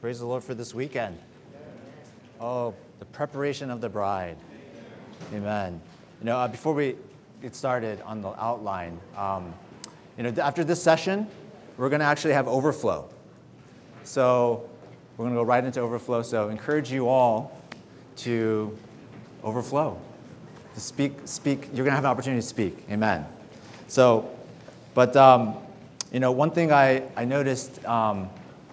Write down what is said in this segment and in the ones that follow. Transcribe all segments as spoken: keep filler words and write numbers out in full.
Praise the Lord for this weekend. Oh, the preparation of the bride. Amen. You know, uh, before we get started on the outline, um, you know, after this session, we're going to actually have overflow. So we're going to go right into overflow. So encourage you all to overflow, to speak. Speak. You're going to have an opportunity to speak. Amen. So, but um, you know, one thing I I noticed. Um,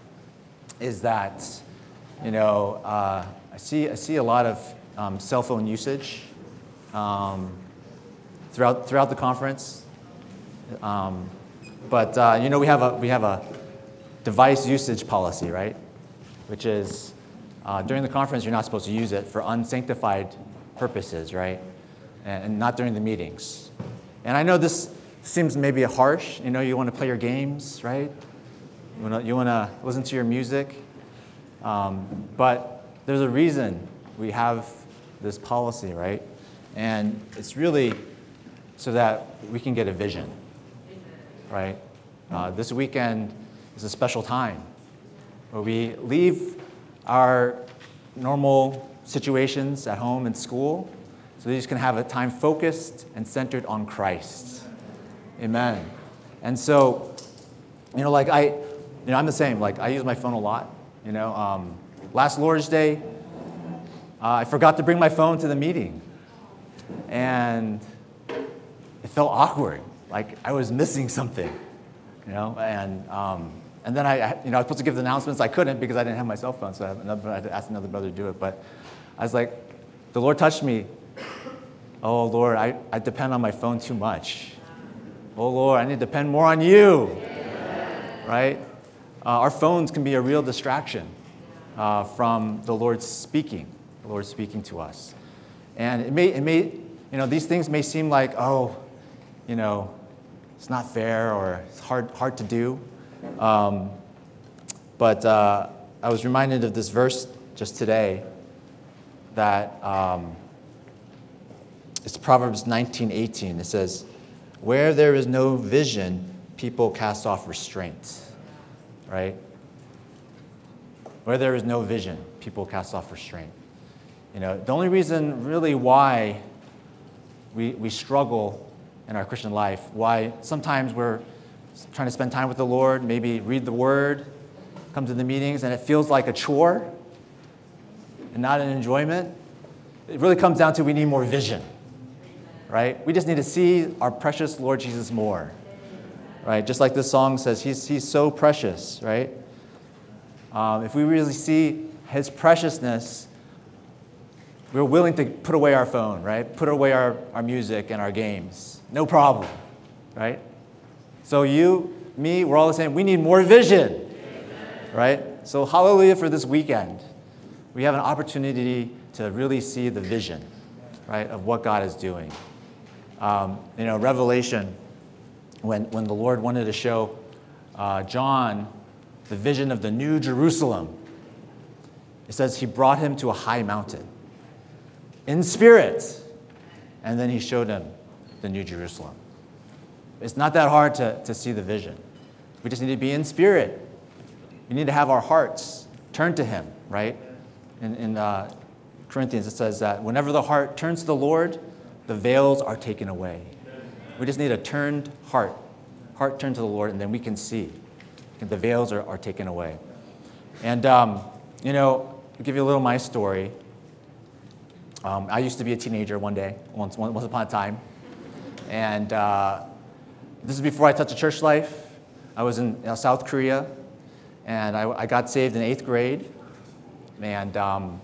is that, you know, uh, I see I see a lot of um, cell phone usage um, throughout throughout the conference, um, but uh, you know we have a we have a device usage policy, right? Which is uh, during the conference you're not supposed to use it for unsanctified purposes, right? And, and not during the meetings. And I know this seems maybe harsh. You know, you want to play your games, right? You want to you want to listen to your music, um, but there's a reason we have this policy, right? And it's really so that we can get a vision, right? Uh, this weekend is a special time where we leave our normal situations at home and school so that you can have a time focused and centered on Christ. Amen. And so, you know, like I... You know, I'm the same. Like, I use my phone a lot. You know, um, last Lord's Day, uh, I forgot to bring my phone to the meeting. And it felt awkward. Like, I was missing something, you know? And um, and then I, you know, I was supposed to give the announcements. I couldn't because I didn't have my cell phone, so I, have another, I had to ask another brother to do it. But I was like, the Lord touched me. Oh, Lord, I, I depend on my phone too much. Oh, Lord, I need to depend more on you, right? Uh, our phones can be a real distraction uh, from the Lord speaking, the Lord speaking to us. And it may, it may, you know, these things may seem like, oh, you know, it's not fair or it's hard, hard to do. Um, but uh, I was reminded of this verse just today that um, it's Proverbs nineteen eighteen. It says, "Where there is no vision, people cast off restraint." Right? Where there is no vision, people cast off restraint. You know, the only reason really why we we struggle in our Christian life, why sometimes we're trying to spend time with the Lord, maybe read the Word, come to the meetings, and it feels like a chore and not an enjoyment, it really comes down to we need more vision, right? We just need to see our precious Lord Jesus more. Right, just like this song says, he's, he's so precious, right? Um, if we really see his preciousness, we're willing to put away our phone, right? Put away our, our music and our games. No problem, right? So you, me, we're all the same. We need more vision, Amen. Right? So hallelujah for this weekend. We have an opportunity to really see the vision, right, of what God is doing. Um, you know, Revelation, When, when the Lord wanted to show uh, John the vision of the New Jerusalem, it says he brought him to a high mountain in spirit, and then he showed him the New Jerusalem. It's not that hard to, to see the vision. We just need to be in spirit. We need to have our hearts turn to him, right? In, in uh, Corinthians, it says that whenever the heart turns to the Lord, the veils are taken away. We just need a turned heart, heart turned to the Lord, and then we can see. And the veils are, are taken away. And, um, you know, to give you a little of my story, um, I used to be a teenager one day, once, once upon a time. And uh, this is before I touched the church life. I was in you know, South Korea, and I, I got saved in eighth grade. And, um,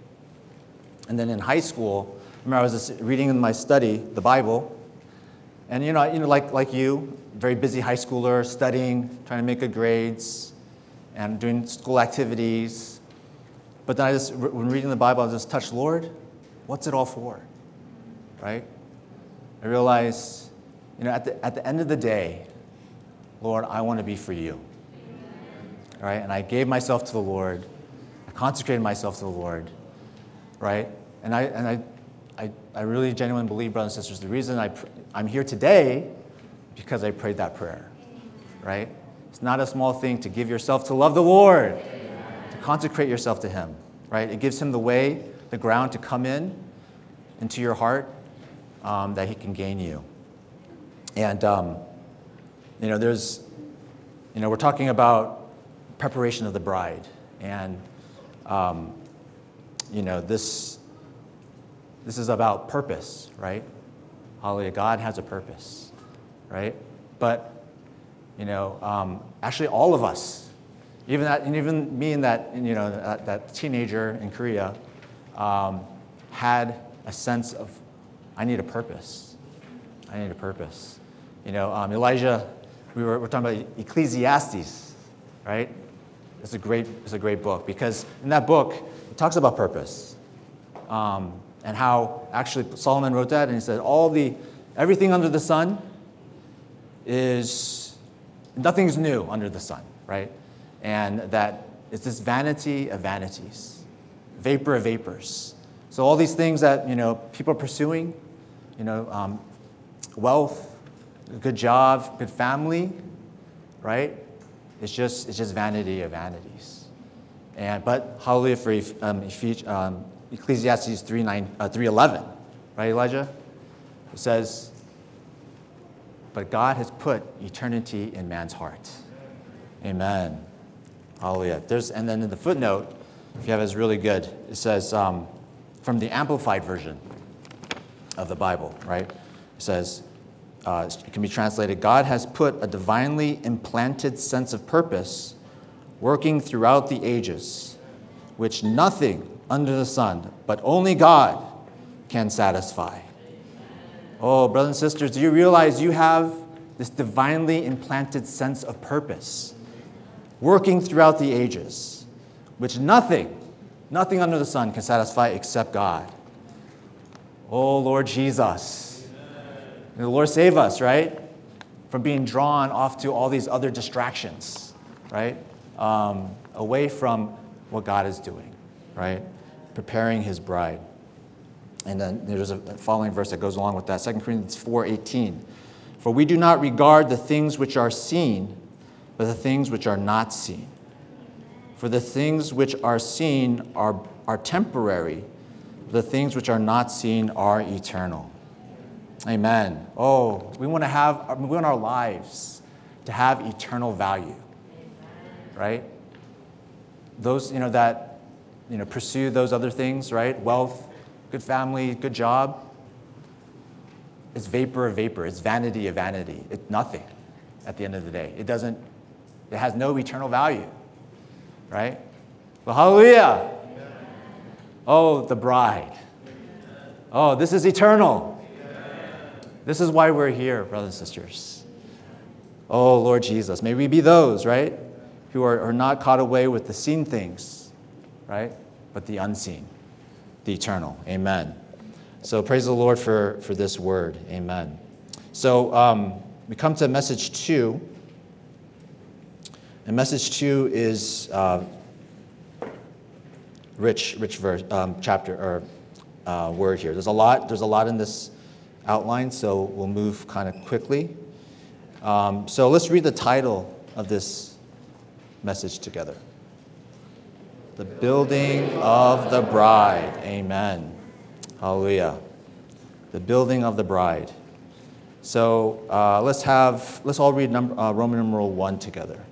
and then in high school, I remember I was just reading in my study, the Bible. And you know, you know, like like you, very busy high schooler, studying, trying to make good grades, and doing school activities. But then I just, when reading the Bible, I just touched, Lord, what's it all for? Right? I realized, you know, at the at the end of the day, Lord, I want to be for you. All right? And I gave myself to the Lord. I consecrated myself to the Lord. Right? And I and I. I, I really genuinely believe, brothers and sisters, the reason I pr- I'm here today is because I prayed that prayer, right? It's not a small thing to give yourself to love the Lord, to consecrate yourself to him, right? It gives him the way, the ground to come in into your heart, um, that he can gain you. And, um, you know, there's, you know, we're talking about preparation of the bride. And, um, you know, this, this is about purpose, right? Hallelujah. God has a purpose, right? But, you know, um, actually all of us, even that, and even me and that, you know, that, that teenager in Korea, um, had a sense of, I need a purpose. I need a purpose. You know, um, Elijah, we were, we're talking about Ecclesiastes, right? It's a great, it's a great book because in that book it talks about purpose, um, and how actually Solomon wrote that, and he said all the, everything under the sun is, nothing's new under the sun, right? And that it's this vanity of vanities, vapor of vapors. So all these things that, you know, people are pursuing, you know, um, wealth, a good job, good family, right? It's just, it's just vanity of vanities. And but hallelujah for um, um, Ecclesiastes three nine uh, three eleven, right, Elijah? It says, but God has put eternity in man's heart. Amen. Hallelujah. There's, and then in the footnote, if you have it, it's really good. It says, um, from the Amplified version of the Bible, right? It says, uh, it can be translated, God has put a divinely implanted sense of purpose working throughout the ages, which nothing under the sun, but only God can satisfy. Oh, brothers and sisters, do you realize you have this divinely implanted sense of purpose working throughout the ages, which nothing, nothing under the sun can satisfy except God? Oh, Lord Jesus. May the Lord save us, right? From being drawn off to all these other distractions, right? Um, away from what God is doing, right? Preparing his bride. And then there's a following verse that goes along with that, Second Corinthians four eighteen. For we do not regard the things which are seen, but the things which are not seen. For the things which are seen are, are temporary, the things which are not seen are eternal. Amen. Oh, we want to have, we want our lives to have eternal value, right? Those, you know, that, you know, pursue those other things, right? Wealth, good family, good job. It's vapor of vapor. It's vanity of vanity. It's nothing at the end of the day. It doesn't, it has no eternal value, right? Well, hallelujah. Oh, the bride. Oh, this is eternal. This is why we're here, brothers and sisters. Oh, Lord Jesus, may we be those, right, who are, are not caught away with the seen things, right, but the unseen, the eternal. Amen. So praise the Lord for, for this word. Amen. So um, we come to message two. And message two is uh, rich, rich verse, um, chapter or uh, word here. There's a lot. There's a lot in this outline, so we'll move kind of quickly. Um, so let's read the title of this message together. The building of the bride. Amen. Hallelujah. The building of the bride. So uh, let's have, let's all read number, uh, Roman numeral one together.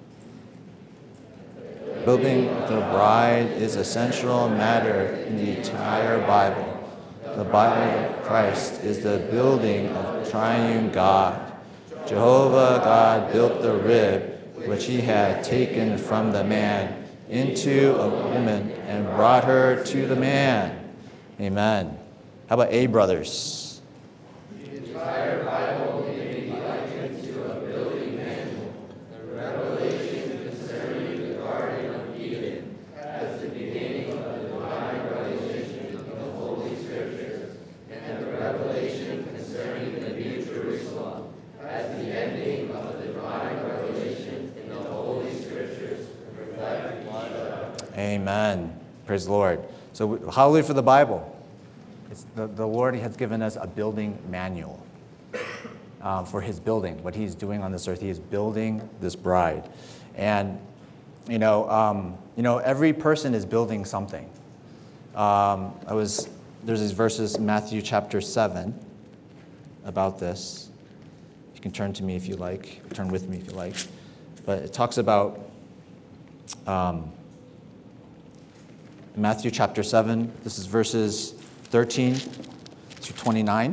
Building of the bride is a central matter in the entire Bible. The body of Christ is the building of triune God. Jehovah God built the rib which he had taken from the man into a woman and brought her to the man. Amen. How about A, brothers? The entire Bible may be likened to a building manual. The revelation concerning the Garden of Eden as the beginning of the divine revelation of the Holy Scriptures, and the revelation concerning the New Jerusalem as the ending of the divine revelation in the Holy Scriptures reflect each other. Amen. Praise the Lord. So hallelujah for the Bible. It's the, the Lord has given us a building manual um, for his building, what he's doing on this earth. He is building this bride. And you know, um, you know, every person is building something. Um, I was there's these verses in Matthew chapter seven about this. You can turn to me if you like, turn with me if you like. But it talks about um, Matthew chapter seven. This is verses thirteen to twenty-nine.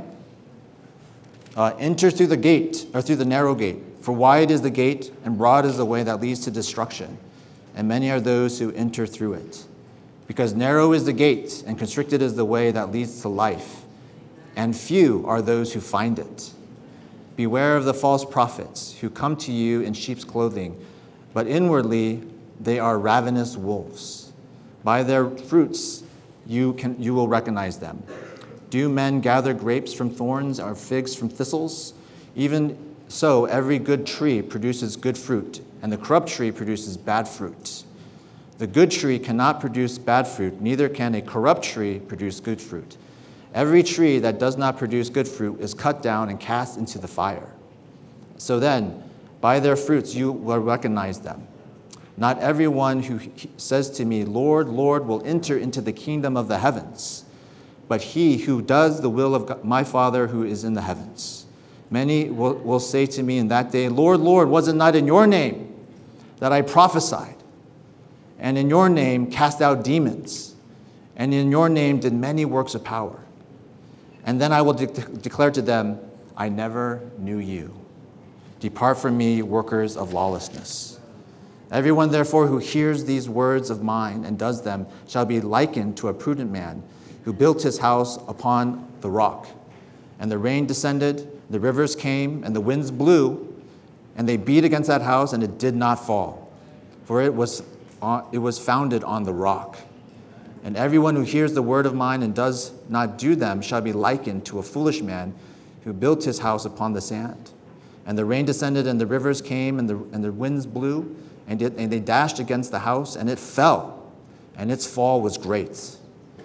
Uh, Enter through the gate, or through the narrow gate, for wide is the gate, and broad is the way that leads to destruction, and many are those who enter through it. Because narrow is the gate, and constricted is the way that leads to life, and few are those who find it. Beware of the false prophets, who come to you in sheep's clothing, but inwardly they are ravenous wolves. By their fruits you can you will recognize them. Do men gather grapes from thorns or figs from thistles? Even so, every good tree produces good fruit, and the corrupt tree produces bad fruit. The good tree cannot produce bad fruit, neither can a corrupt tree produce good fruit. Every tree that does not produce good fruit is cut down and cast into the fire. So then, by their fruits you will recognize them. Not everyone who says to me, Lord, Lord, will enter into the kingdom of the heavens, but he who does the will of God, my Father who is in the heavens. Many will, will say to me in that day, Lord, Lord, was it not in your name that I prophesied, and in your name cast out demons, and in your name did many works of power? And then I will de- declare to them, I never knew you. Depart from me, workers of lawlessness. Everyone, therefore, who hears these words of mine and does them shall be likened to a prudent man who built his house upon the rock. And the rain descended, the rivers came, and the winds blew, and they beat against that house, and it did not fall, for it was, on, it was founded on the rock. And everyone who hears the word of mine and does not do them shall be likened to a foolish man who built his house upon the sand. And the rain descended, and the rivers came, and the, and the winds blew, and, it, and they dashed against the house, and it fell, and its fall was great.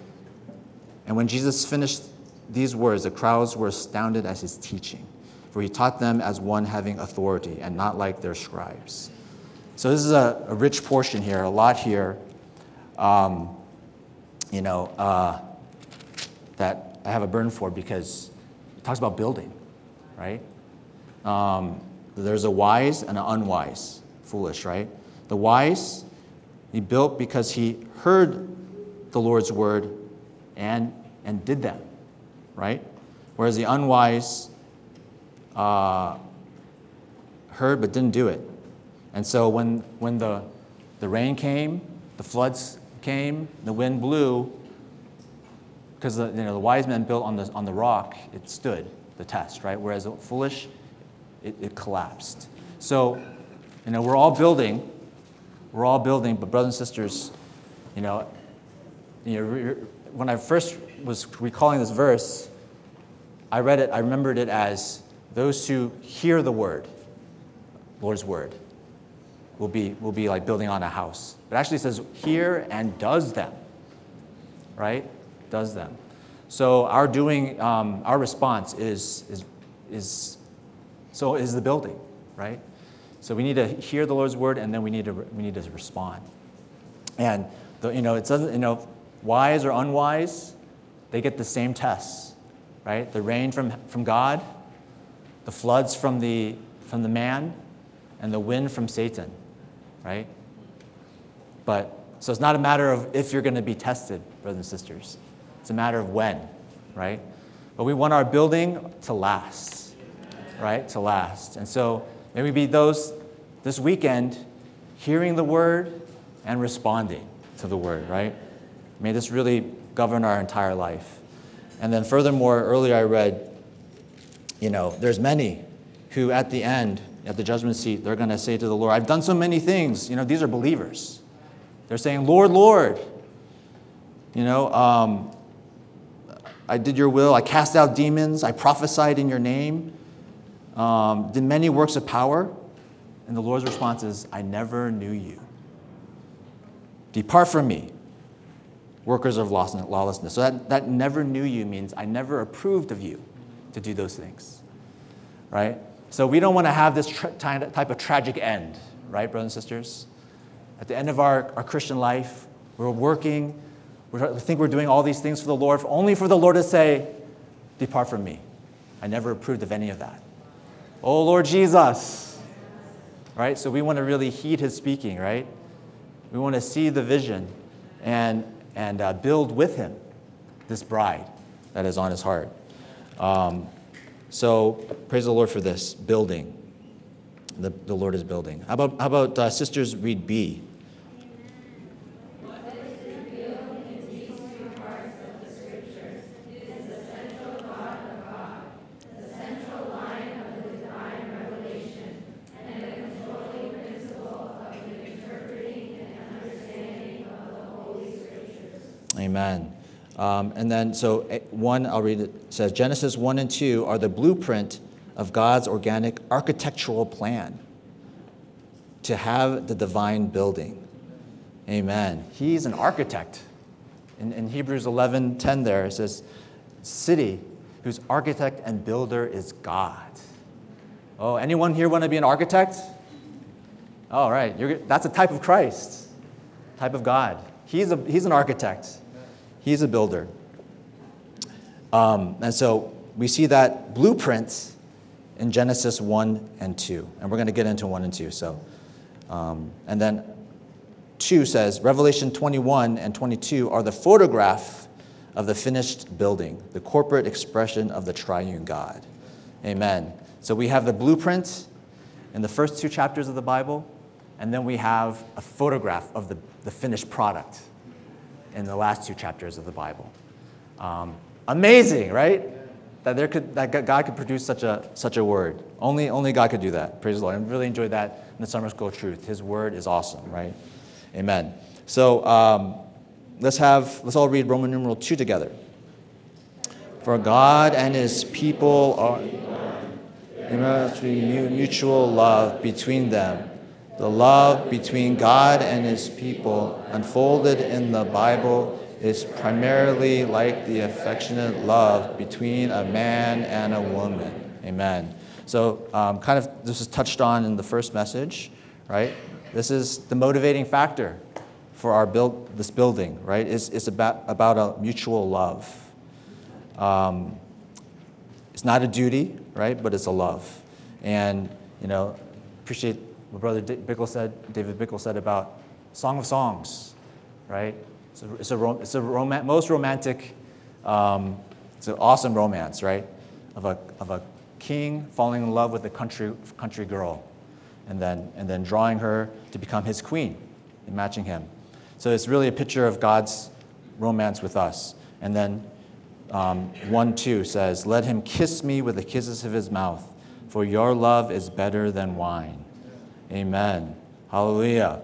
And when Jesus finished these words, the crowds were astounded at his teaching, for he taught them as one having authority and not like their scribes. So this is a, a rich portion here, a lot here, um, you know, uh, that I have a burden for, because it talks about building, right? Um, there's a wise and an unwise, foolish, right? The wise, he built because he heard the Lord's word and and did them, right? Whereas the unwise uh, heard but didn't do it. And so when when the the rain came, the floods came, the wind blew, because the you know the wise men built on the on the rock, it stood the test, right? Whereas the foolish, it, it collapsed. So, you know, we're all building, we're all building, but brothers and sisters, you know, you know, when I first was recalling this verse, I read it, I remembered it as those who hear the word, Lord's word, will be will be like building on a house. It actually says hear and does them, right? Does them. So our doing, um, our response is is is so is the building, right? So we need to hear the Lord's word, and then we need to we need to respond. And the, you know, it doesn't, you know, wise or unwise, they get the same tests, right? The rain from from God, the floods from the from the man, and the wind from Satan, right? But so it's not a matter of if you're going to be tested, brothers and sisters. It's a matter of when, right? But we want our building to last, right? To last. And so may we be those this weekend hearing the word and responding to the word, right? May this really govern our entire life. And then furthermore, earlier I read, you know, there's many who at the end, at the judgment seat, they're going to say to the Lord, I've done so many things. You know, these are believers. They're saying, Lord, Lord, you know, um, I did your will. I cast out demons. I prophesied in your name. Um, did many works of power. And the Lord's response is, I never knew you. Depart from me, workers of lawlessness. So that, that never knew you means I never approved of you to do those things, right? So we don't want to have this tra- type of tragic end, right, brothers and sisters? at the end of our, our Christian life, we're working, we're, we think we're doing all these things for the Lord, only for the Lord to say, depart from me. I never approved of any of that. Oh, Lord Jesus. Right? So we want to really heed his speaking, right? We want to see the vision and, and uh, build with him this bride that is on his heart. Um, so praise the Lord for this, building. The, the Lord is building. How about, how about uh, sisters read B? Amen. Um, and then, so one, I'll read it, it says, Genesis one and two are the blueprint of God's organic architectural plan to have the divine building. Amen. He's an architect. In, in Hebrews eleven ten there, it says, city whose architect and builder is God. Oh, anyone here want to be an architect? All right, you're, that's a type of Christ, type of God. He's, a, he's an architect. He's a builder. Um, and so we see that blueprint in Genesis one and two. And we're going to get into one and two. So, um, and then two says, Revelation twenty-one and twenty-two are the photograph of the finished building, the corporate expression of the triune God. Amen. So we have the blueprint in the first two chapters of the Bible, and then we have a photograph of the, the finished product in the last two chapters of the Bible. Um, amazing, right? That there could that God could produce such a such a word. Only only God could do that. Praise the Lord. I really enjoyed that in the Summer School of Truth. His word is awesome, right? Amen. So um, let's have let's all read Roman numeral two together. For God and his people are there must be mutual love between them. The love between God and his people unfolded in the Bible is primarily like the affectionate love between a man and a woman. Amen. So um, kind of this is touched on in the first message, right? This is the motivating factor for our build, this building, right? It's, it's about, about a mutual love. Um, it's not a duty, right? But it's a love. And, you know, appreciate what Brother Bickle said, David Bickle said about Song of Songs, right? It's a, it's a, it's a rom- most romantic, um, it's an awesome romance, right? Of a of a king falling in love with a country country girl, and then and then drawing her to become his queen, and matching him. So it's really a picture of God's romance with us. And then um, one two says, "Let him kiss me with the kisses of his mouth, for your love is better than wine." Amen. Hallelujah.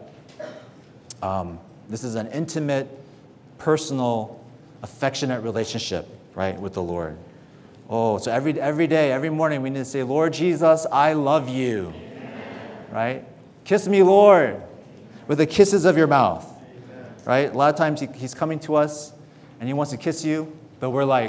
Um, this is an intimate, personal, affectionate relationship, right, with the Lord. Oh, so every every day, every morning, we need to say, Lord Jesus, I love you. Amen. Right? Kiss me, Lord, with the kisses of your mouth. Amen. Right? A lot of times he, he's coming to us, and he wants to kiss you, but we're like,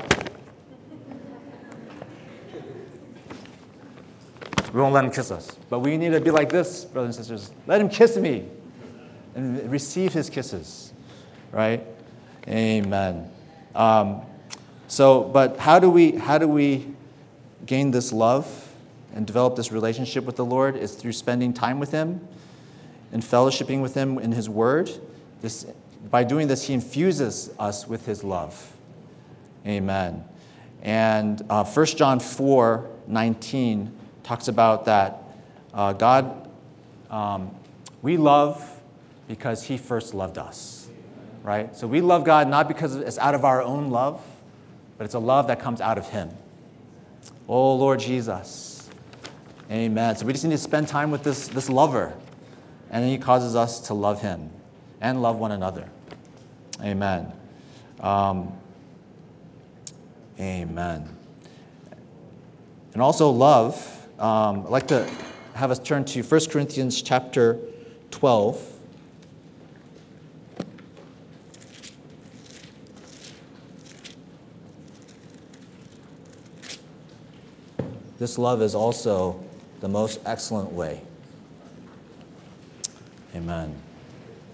we won't let him kiss us. But we need to be like this, brothers and sisters. Let him kiss me and receive his kisses, right? Amen. Um, so, but how do we how do we gain this love and develop this relationship with the Lord? Is through spending time with him and fellowshipping with him in his word. This, by doing this, he infuses us with his love. Amen. And uh, First John four nineteen talks about that uh, God, um, we love because he first loved us, right? So we love God not because it's out of our own love, but it's a love that comes out of him. Oh, Lord Jesus. Amen. So we just need to spend time with this, this lover, and then he causes us to love him and love one another. Amen. Um, amen. And also love. Um, I'd like to have us turn to First Corinthians chapter twelve. This love is also the most excellent way. Amen.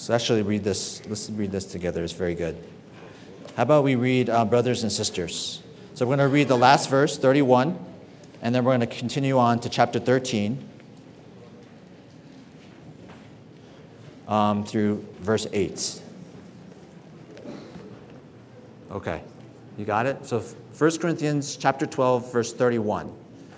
let's actually read this. Let's read this together. It's very good. How about we read uh, brothers and sisters? So we're going to read the last verse, thirty-one, and then we're going to continue on to chapter thirteen um, through verse eight. Okay, you got it? So First Corinthians chapter twelve, verse thirty-one.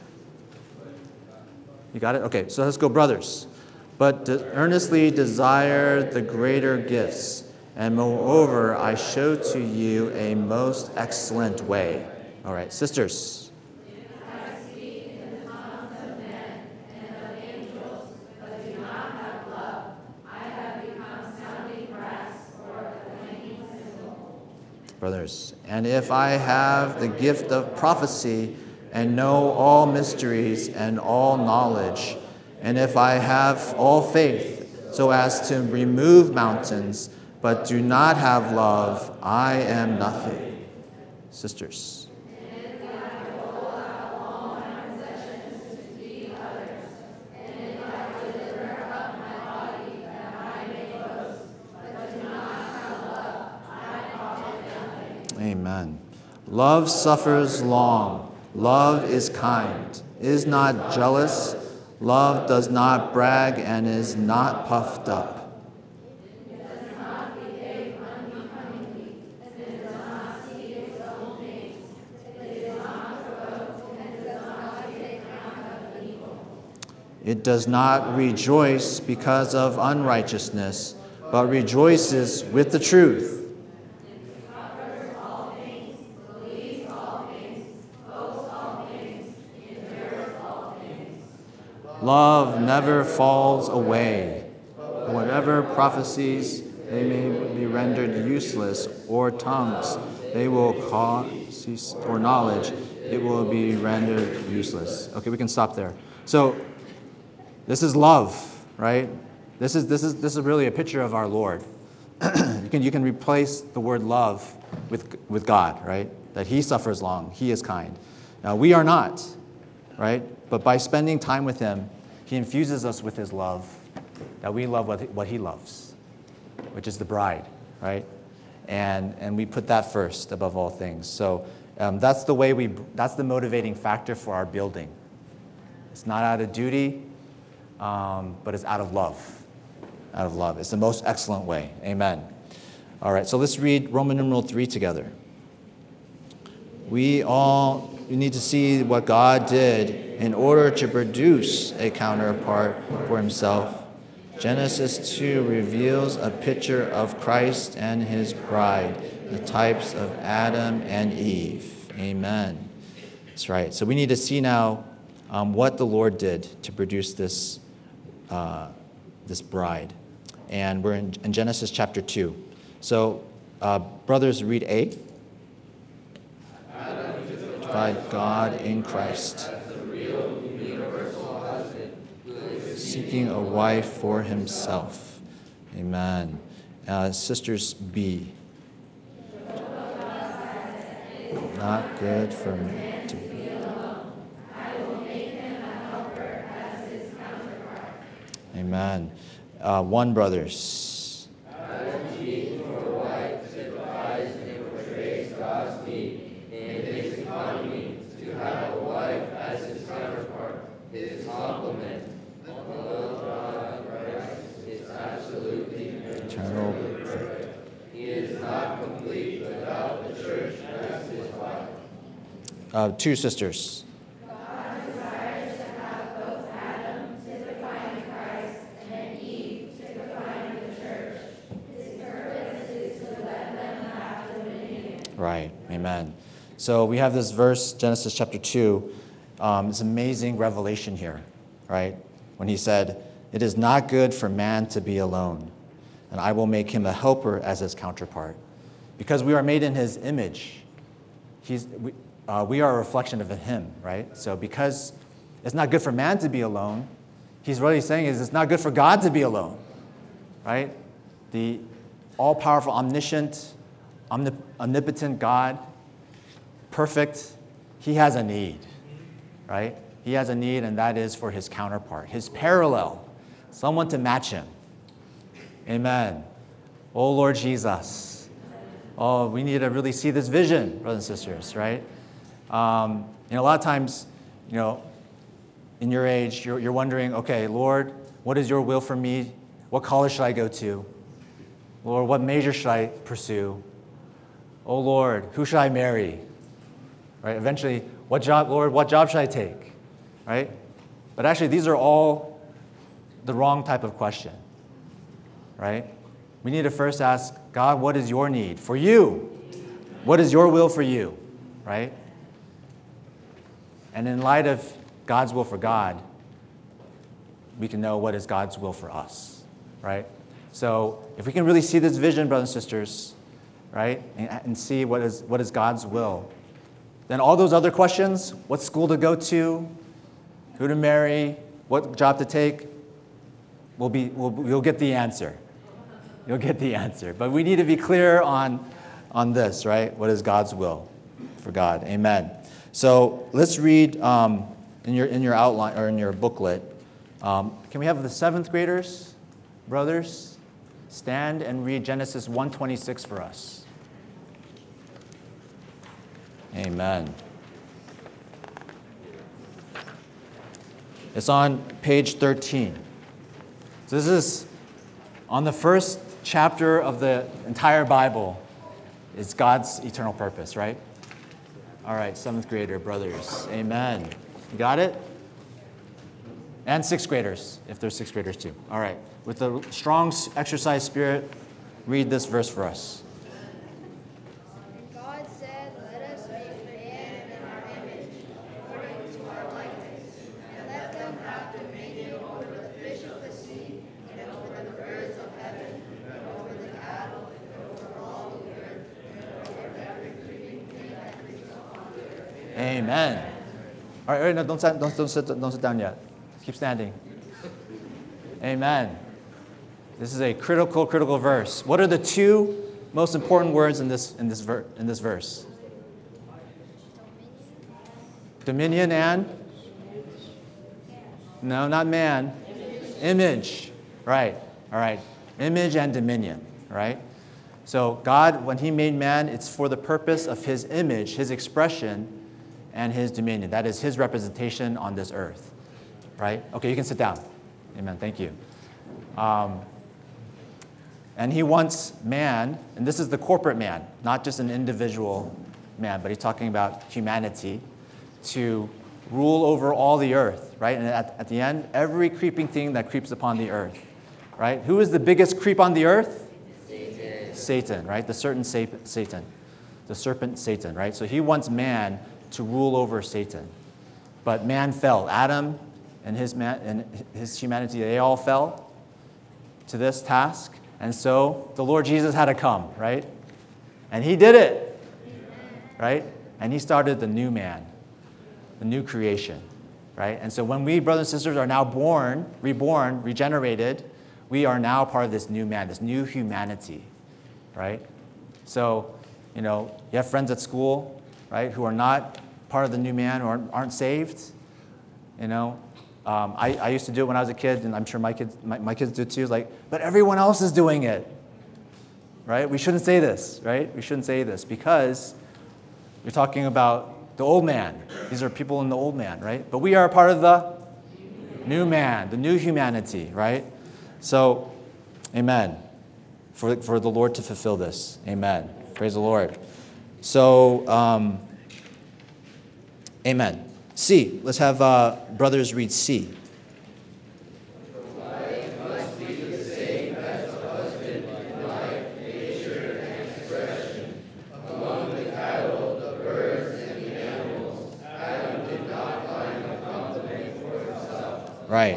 You got it? Okay, so let's go, brothers. But de- earnestly desire the greater gifts, and moreover, I show to you a most excellent way. All right, sisters. I speak in the tongues of men and of angels, but do not have love. I have become sounding brass or a clanging cymbal. Brothers, and if I have the gift of prophecy and know all mysteries and all knowledge, and if I have all faith so as to remove mountains, but do not have love, I am nothing. Sisters. Amen. Love suffers long. Love is kind, is not jealous. Love does not brag and is not puffed up. It does not behave unbecomingly, and does not seek its own things. It is not provoked and does not take account of evil. It does not rejoice because of unrighteousness, but rejoices with the truth. Love never falls away. Whatever prophecies they may be rendered useless, or tongues they will cause, or knowledge, it will be rendered useless. Okay, we can stop there. So this is love, right? This is this is this is really a picture of our Lord. you can you can replace the word love with with God, right? That He suffers long, He is kind. Now we are not, right? But by spending time with Him, He infuses us with His love, that we love what, what He loves, which is the bride, right? And and we put that first above all things. So um, that's the way we. That's the motivating factor for our building. It's not out of duty, um, but it's out of love. Out of love. It's the most excellent way. Amen. All right. So let's read Roman numeral three together. We all we need to see what God did in order to produce a counterpart for Himself. Genesis two reveals a picture of Christ and His bride, the types of Adam and Eve. Amen. That's right. So we need to see now um, what the Lord did to produce this, uh, this bride. And we're in, in Genesis chapter two. So, uh, brothers, read A. By God in Christ, seeking a wife for himself. Amen. Uh, sisters B. Not good for me to be alone. I will make him a helper as his counterpart. Amen. Uh, one, brothers. Eternal faith. He is not complete without the church as his wife. Uh, two sisters. God desires to have both Adam typifying Christ and Eve typifying the church. His purpose is to let them have dominion. Right. Amen. So we have this verse, Genesis chapter two. Um, this amazing revelation here, right? When he said, "It is not good for man to be alone, and I will make him a helper as his counterpart." Because we are made in his image, he's, we, uh, we are a reflection of him, right? So because it's not good for man to be alone, he's really saying is it's not good for God to be alone, right? The all-powerful, omniscient, omnip- omnipotent God, perfect, he has a need, right? He has a need, and that is for his counterpart, his parallel, someone to match him. Amen. Oh, Lord Jesus. Oh, we need to really see this vision, brothers and sisters, right? Um, you know, a lot of times, you know, in your age, you're, you're wondering, okay, Lord, what is your will for me? What college should I go to? Lord, what major should I pursue? Oh, Lord, who should I marry? Right? Eventually, what job, Lord, what job should I take? Right? But actually, these are all the wrong type of question. Right? We need to first ask, God, what is your need for you? What is your will for you? Right? And in light of God's will for God, we can know what is God's will for us. Right? So if we can really see this vision, brothers and sisters, right, and, and see what is what is God's will, then all those other questions, what school to go to, who to marry, what job to take, will be will you'll get the answer. You'll get the answer. But we need to be clear on on this, right? What is God's will for God? Amen. So let's read um, in your in your outline or in your booklet. Um, can we have the seventh graders, brothers? Stand and read Genesis one twenty-six for us. Amen. It's on page thirteen. So this is on the first chapter of the entire Bible. It's God's eternal purpose, right? All right, seventh grader, brothers. Amen. You got it? And sixth graders, if there's sixth graders too. All right. With a strong exercise spirit, read this verse for us. And God said, let us make man in our image, according to our likeness, and let them have dominion over the fish of the sea, and over the birds of heaven, and over the cattle, and over all the earth, and over every creeping thing that creeps upon the earth. Amen. All right, all right no, don't, sit, don't, don't, sit, don't sit down yet. Keep standing. Amen. This is a critical, critical verse. What are the two most important words in this in this ver- in this verse? Dominion and? No, not man. Image. Image. Right. All right. Image and dominion. Right. So God, when He made man, it's for the purpose of His image, His expression, and His dominion. That is His representation on this earth. Right. Okay, you can sit down. Amen. Thank you. Um, and He wants man, and this is the corporate man, not just an individual man, but He's talking about humanity, to rule over all the earth, right? And at, at the end, every creeping thing that creeps upon the earth, right? Who is the biggest creep on the earth? Satan. Satan, right? The certain Satan, the serpent Satan, right? So He wants man to rule over Satan. But man fell. Adam and his man and his humanity, they all fell to this task. And so the Lord Jesus had to come, right? And He did it, right? And He started the new man, the new creation, right? And so when we, brothers and sisters, are now born, reborn, regenerated, we are now part of this new man, this new humanity, right? So, you know, you have friends at school, right, who are not part of the new man or aren't saved, you know. Um, I, I used to do it when I was a kid, and I'm sure my kids, my, my kids do too. It's like, but everyone else is doing it, right? We shouldn't say this, right? We shouldn't say this because we're talking about the old man. These are people in the old man, right? But we are a part of the new man, the new humanity, right? So, amen. For, for the Lord to fulfill this. Amen. Praise the Lord. So, um, amen. C. Let's have uh, brothers read C. Right.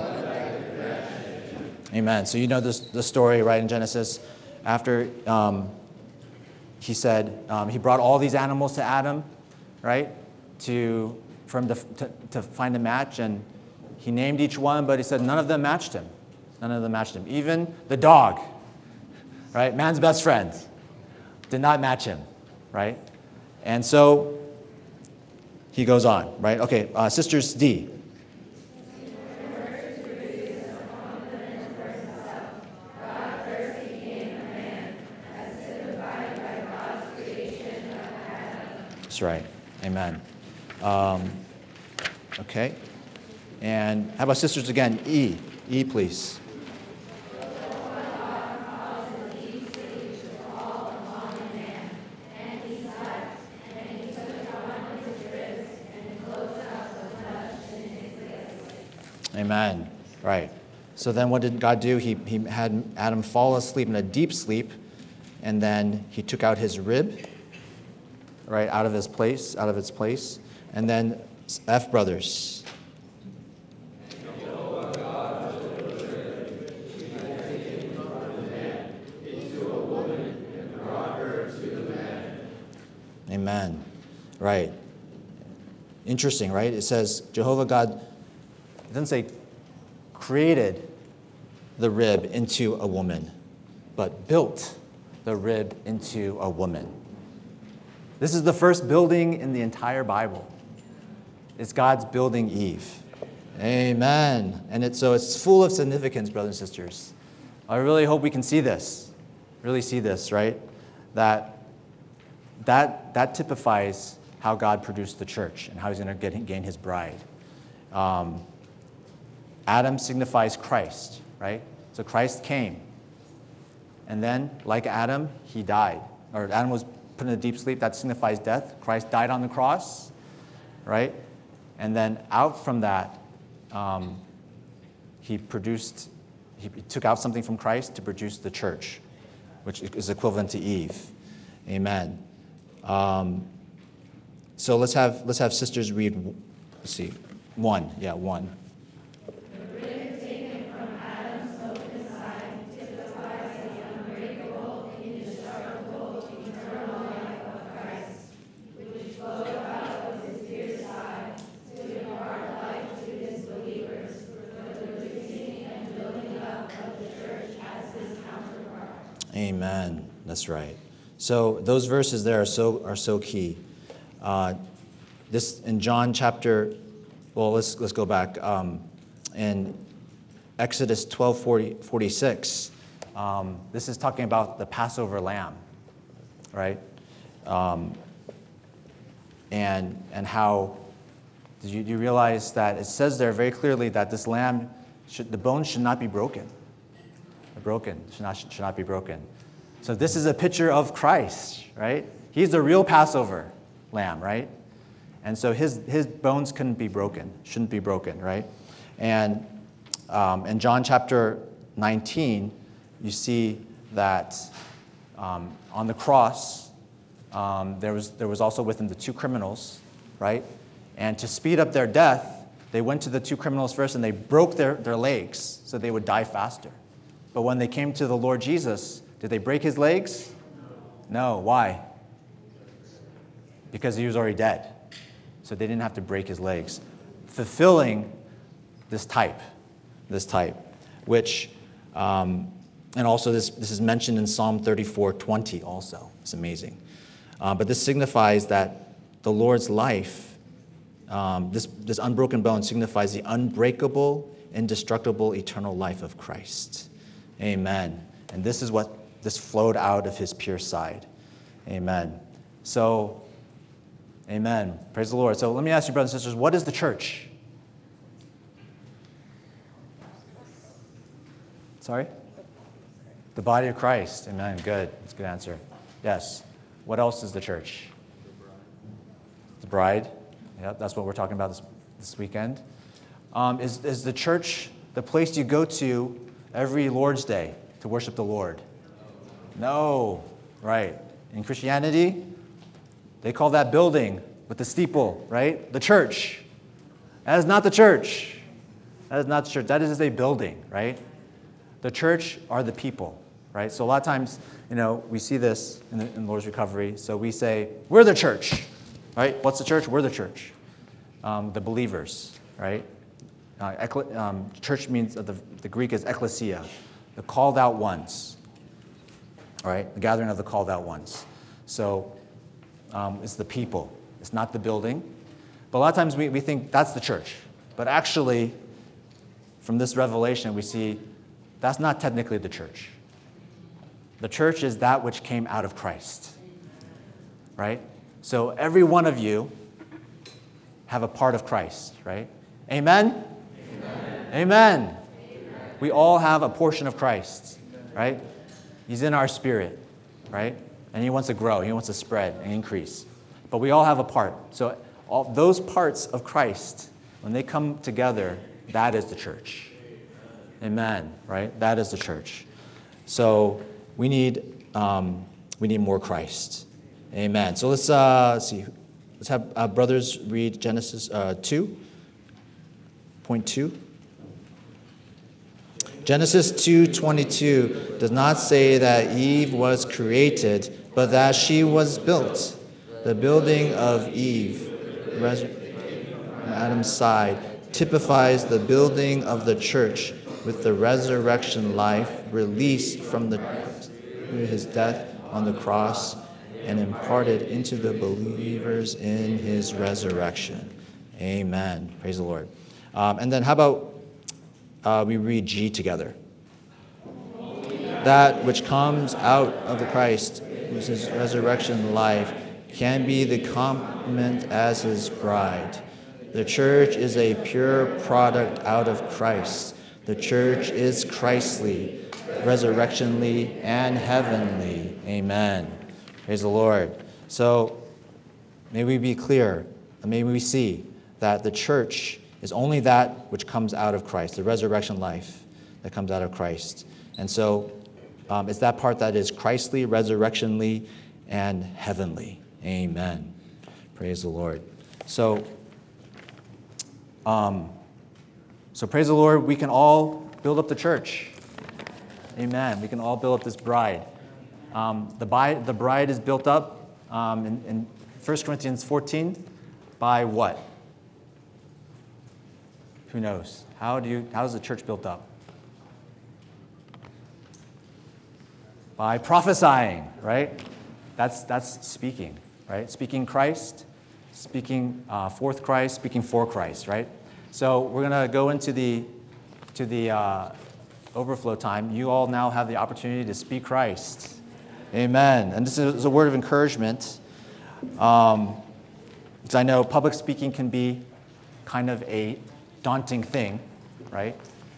Amen. So you know this, the story, right, in Genesis. After um, he said, um, he brought all these animals to Adam, right, to, for him to, to, to find a match. And he named each one, but he said none of them matched him. None of them matched him. Even the dog, right, man's best friend, did not match him, right? And so he goes on, right? Okay, uh, sisters D. right. Amen. Um, okay. And how about sisters again? E. E, please. Amen. Right. So then what did God do? He, he had Adam fall asleep in a deep sleep, and then he took out his rib, right, out of his place, out of its place. And then F, brothers. Amen. Right. Interesting, right? It says Jehovah God, it doesn't say created the rib into a woman, but built the rib into a woman. This is the first building in the entire Bible. It's God's building Eve. Amen. And it's, so it's full of significance, brothers and sisters. I really hope we can see this, really see this, right? That that, that typifies how God produced the church and how he's going to get, gain his bride. Um, Adam signifies Christ, right? So Christ came. And then, like Adam, he died. Or Adam was put in a deep sleep. That signifies death. Christ died on the cross, right? And then out from that, um, he produced, he took out something from Christ to produce the church, which is equivalent to Eve. Amen. Um, so let's have let's have sisters read. Let's see, one. Yeah, one. Amen. That's right. So those verses there are so are so key. Uh, this in John chapter, well, let's let's go back. Um, in Exodus twelve forty, forty-six, um, this is talking about the Passover lamb, right? Um, and and how did you, do you realize that it says there very clearly that this lamb should, the bones should not be broken. Broken should not should not be broken. So this is a picture of Christ, right? He's the real Passover lamb, right? And so his his bones couldn't be broken, shouldn't be broken, right? And um, in John chapter nineteen, you see that um, on the cross um, there was there was also with him the two criminals, right? And to speed up their death, they went to the two criminals first and they broke their, their legs so they would die faster. But when they came to the Lord Jesus, did they break his legs? No. Why? Because he was already dead. So they didn't have to break his legs. Fulfilling this type, this type, which, um, and also this, this is mentioned in Psalm thirty-four twenty also. It's amazing. Uh, but this signifies that the Lord's life, um, this, this unbroken bone signifies the unbreakable, indestructible, eternal life of Christ. Amen. And this is what this flowed out of his pure side. Amen. So, amen. Praise the Lord. So let me ask you, brothers and sisters, what is the church? Sorry? The body of Christ. Amen. Good. That's a good answer. Yes. What else is the church? The bride. Yeah, that's what we're talking about this, this weekend. Um, is, is the church the place you go to every Lord's Day to worship the Lord? No. Right. In Christianity, they call that building with the steeple, right? The church. That is not the church. That is not the church. That is a building, right? The church are the people, right? So a lot of times, you know, we see this in, the, in Lord's Recovery. So we say, we're the church, right? What's the church? We're the church. Um, the believers, right? Uh, ecle- um, church means, uh, the, the Greek is ekklesia, the called out ones, all right? The gathering of the called out ones. So um, it's the people. It's not the building. But a lot of times we, we think that's the church. But actually, from this revelation, we see that's not technically the church. The church is that which came out of Christ, right? So every one of you have a part of Christ, right? Amen? Amen. Amen. We all have a portion of Christ, right? He's in our spirit, right? And he wants to grow, he wants to spread and increase. But we all have a part. So all those parts of Christ, when they come together, that is the church. Amen, right? That is the church. So we need um, we need more Christ. Amen. So let's, uh, let's see. Let's have uh, brothers read Genesis uh, two, point two. Genesis two twenty-two does not say that Eve was created, but that she was built. The building of Eve, res- Adam's side, typifies the building of the church with the resurrection life released from the, his death on the cross and imparted into the believers in his resurrection. Amen. Praise the Lord. Um, and then how about uh, we read G together? That which comes out of the Christ, whose his resurrection life, can be the complement as his bride. The church is a pure product out of Christ. The church is Christly, resurrectionally, and heavenly. Amen. Praise the Lord. So may we be clear, and may we see that the church is only that which comes out of Christ, the resurrection life that comes out of Christ. And so um, it's that part that is Christly, resurrectionally, and heavenly. Amen. Praise the Lord. So, um, so praise the Lord, we can all build up the church. Amen. We can all build up this bride. Um, the, bride the bride is built up um, in, in First Corinthians fourteen by what? Who knows? How do you? How is the church built up? By prophesying, right? That's that's speaking, right? Speaking Christ, speaking uh, forth Christ, speaking for Christ, right? So we're gonna go into the to the uh, overflow time. You all now have the opportunity to speak Christ. Amen. And this is a word of encouragement. Um, because I know public speaking can be kind of a daunting thing, right?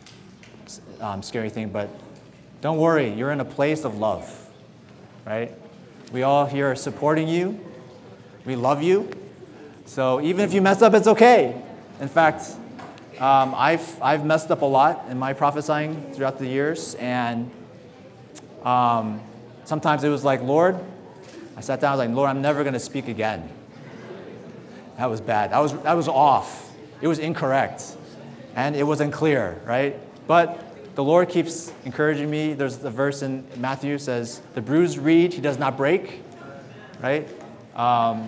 Um, scary thing, but don't worry, you're in a place of love, right? We all here are supporting you. We love you. So even if you mess up, it's okay. In fact, um, I've, I've messed up a lot in my prophesying throughout the years, and um, sometimes it was like, Lord, I sat down, I was like, Lord, I'm never going to speak again. That was bad. That was, that was off. It was incorrect. And it wasn't clear, right? But the Lord keeps encouraging me. There's a verse in Matthew says, the bruised reed he does not break, right? Um,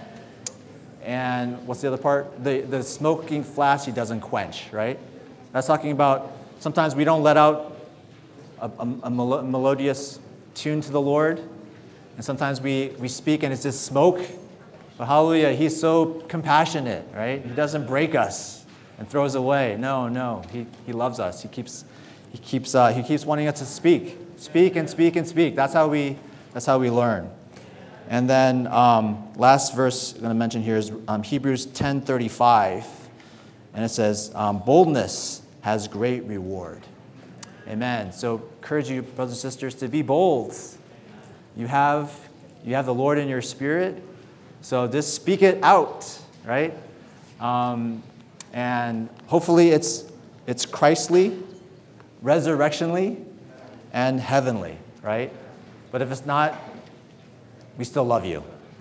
and what's the other part? The, the smoking flask he doesn't quench, right? That's talking about sometimes we don't let out a, a, a melodious tune to the Lord. And sometimes we, we speak and it's just smoke. But hallelujah, he's so compassionate, right? He doesn't break us and throw us away. No, no, he, he loves us. He keeps he keeps uh, he keeps wanting us to speak, speak and speak and speak. That's how we that's how we learn. And then um, last verse I'm going to mention here is um, Hebrews ten thirty-five, and it says, um, "Boldness has great reward." Amen. So encourage you, brothers and sisters, to be bold. You have you have the Lord in your spirit. So just speak it out, right? Um, and hopefully it's it's Christly, resurrectionally, and heavenly, right? But if it's not, we still love you.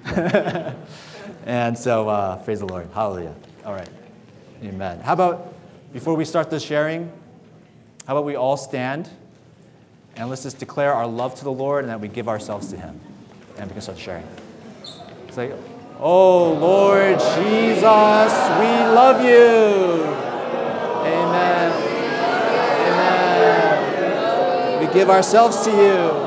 And so uh, praise the Lord. Hallelujah. All right. Amen. How about, before we start the sharing, how about we all stand and let's just declare our love to the Lord and that we give ourselves to him. And we can start sharing. It's like, oh, Lord Jesus, we love you. Amen. Amen. We give ourselves to you.